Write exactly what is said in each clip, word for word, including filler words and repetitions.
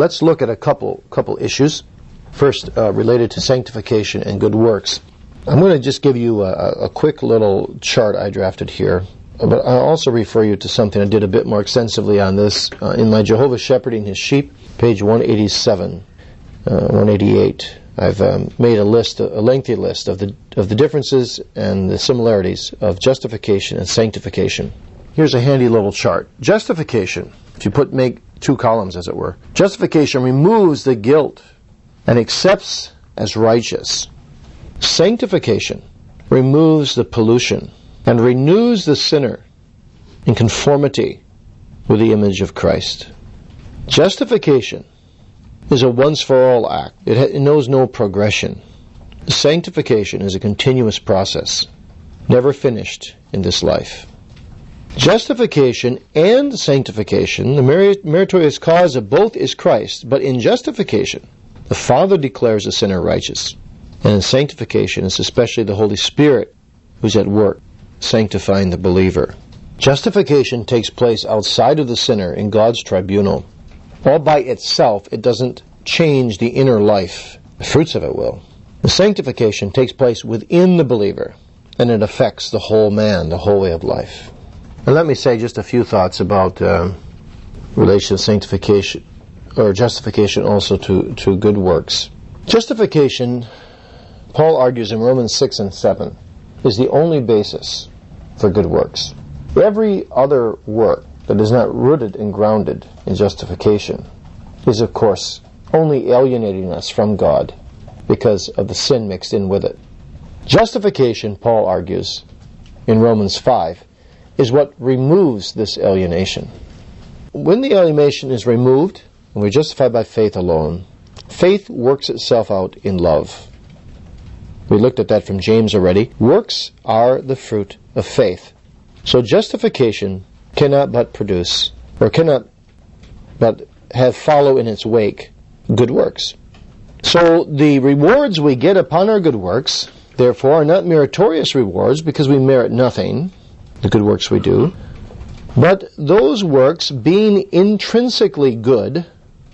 Let's look at a couple couple issues. First, uh, related to sanctification and good works. I'm going to just give you a, a quick little chart I drafted here, but I'll also refer you to something I did a bit more extensively on this uh, in my Jehovah Shepherding His Sheep, page one eighty-seven, uh, one eighty-eight. I've um, made a list, a lengthy list of the of the differences and the similarities of justification and sanctification. Here's a handy little chart. Justification, if you put make two columns as it were, justification removes the guilt and accepts as righteous. Sanctification removes the pollution and renews the sinner in conformity with the image of Christ. Justification is a once-for-all act. It, ha- it knows no progression. Sanctification is a continuous process, never finished in this life. Justification and sanctification, the merit- meritorious cause of both is Christ, but in justification, the Father declares the sinner righteous. And in sanctification, it's especially the Holy Spirit who's at work, sanctifying the believer. Justification takes place outside of the sinner in God's tribunal. All by itself, it doesn't change the inner life. The fruits of it will. The sanctification takes place within the believer, and it affects the whole man, the whole way of life. And let me say just a few thoughts about uh, relation to sanctification, or justification also to, to good works. Justification, Paul argues in Romans six and seven, is the only basis for good works. Every other work that is not rooted and grounded in justification is, of course, only alienating us from God because of the sin mixed in with it. Justification, Paul argues in Romans five, is what removes this alienation. When the alienation is removed, and we're justified by faith alone, faith works itself out in love. We looked at that from James already. Works are the fruit of faith. So justification cannot but produce, or cannot but have follow in its wake, good works. So the rewards we get upon our good works, therefore, are not meritorious rewards because we merit nothing, the good works we do, but those works, being intrinsically good,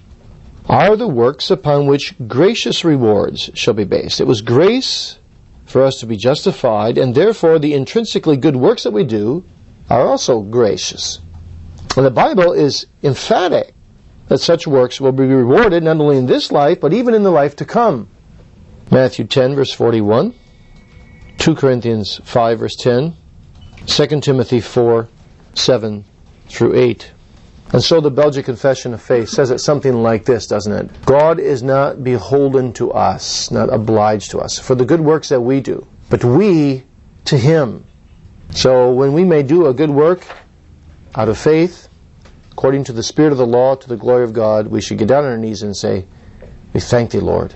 are the works upon which gracious rewards shall be based. It was grace for us to be justified, and therefore the intrinsically good works that we do are also gracious. And the Bible is emphatic that such works will be rewarded not only in this life, but even in the life to come. Matthew ten, verse forty-one, two Corinthians five, verse ten, Second Timothy four, seven through eight. And so the Belgic Confession of Faith says it something like this, doesn't it? God is not beholden to us, not obliged to us, for the good works that we do, but we to Him. So when we may do a good work out of faith, according to the Spirit of the law, to the glory of God, we should get down on our knees and say, we thank Thee, Lord.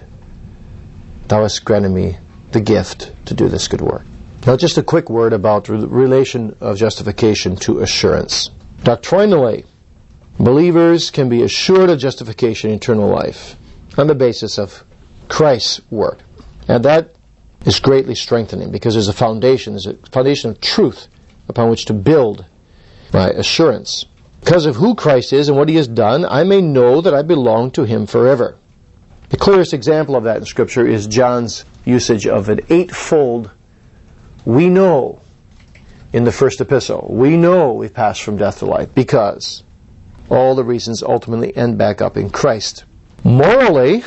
Thou hast granted me the gift to do this good work. Now just a quick word about the relation of justification to assurance. Doctrinally, believers can be assured of justification in eternal life on the basis of Christ's work. And that is greatly strengthening because there's a foundation, there's a foundation of truth upon which to build my assurance. Because of who Christ is and what He has done, I may know that I belong to Him forever. The clearest example of that in Scripture is John's usage of an eightfold we know in the first epistle. We know we've passed from death to life because all the reasons ultimately end back up in Christ. Morally,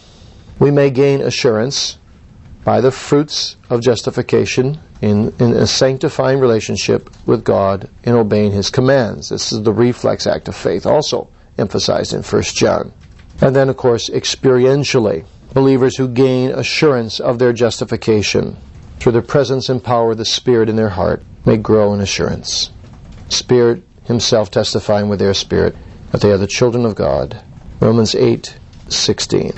we may gain assurance by the fruits of justification in, in a sanctifying relationship with God in obeying His commands. This is the reflex act of faith, also emphasized in First John. And then, of course, experientially, believers who gain assurance of their justification through the presence and power of the Spirit in their heart may grow in assurance. Spirit Himself testifying with their spirit that they are the children of God. Romans eight sixteen.